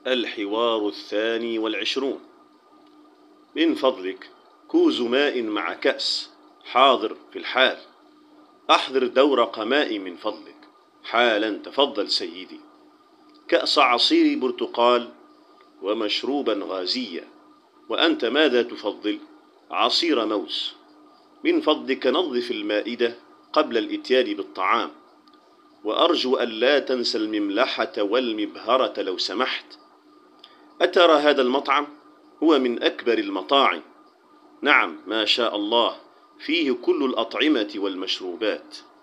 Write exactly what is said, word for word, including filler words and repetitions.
الحوار الثاني والعشرون. من فضلك كوز ماء مع كأس، حاضر في الحال. أحضر دورق ماء من فضلك، حالا تفضل سيدي. كأس عصير برتقال ومشروبا غازيا. وأنت ماذا تفضل؟ عصير موز. من فضلك نظف المائدة قبل الإتيان بالطعام، وأرجو أن لا تنسى المملحة والمبهرة لو سمحت. أترى هذا المطعم؟ هو من أكبر المطاعم. نعم ما شاء الله، فيه كل الأطعمة والمشروبات.